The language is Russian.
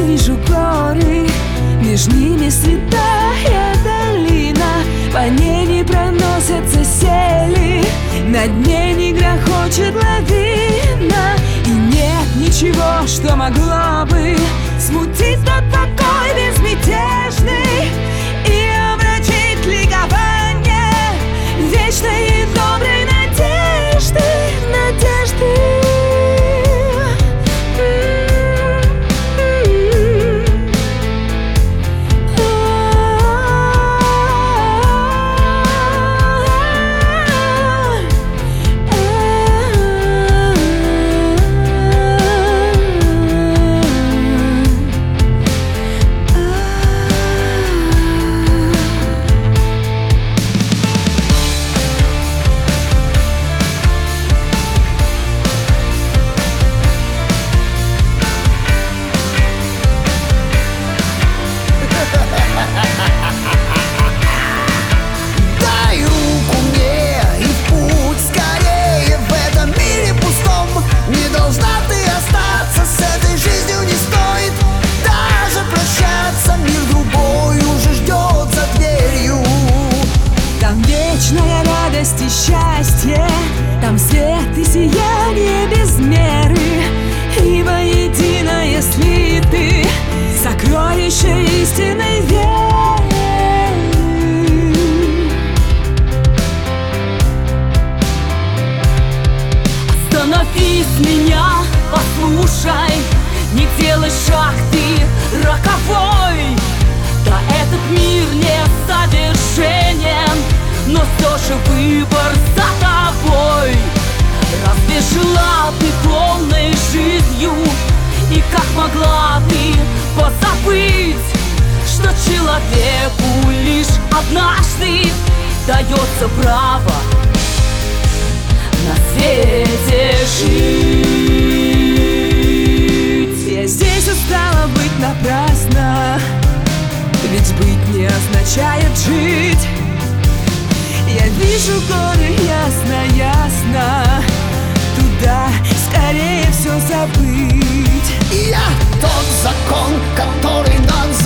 вижу горы, между ними святая долина. По ней не проносятся сели, над ней не грохочет лавина. И нет ничего, что могло бы смутить тот покой безмятежный и омрачить ликование вечной и доброй надежды, надежды. И счастье, там свет и сияние без меры, и воедино, если ты сокровище истинной веры. Остановись, меня послушай, не делай шаг ты роковой. Да, этот мир несовершенен, но все же выбор за тобой. Разве жила ты полной жизнью, и как могла ты позабыть, что человеку лишь однажды дается право на свете жить? Я здесь устала быть напрасно, ведь быть не означает жить. Я вижу горы ясно, ясно, туда скорее все забыть. Я тот закон, который нас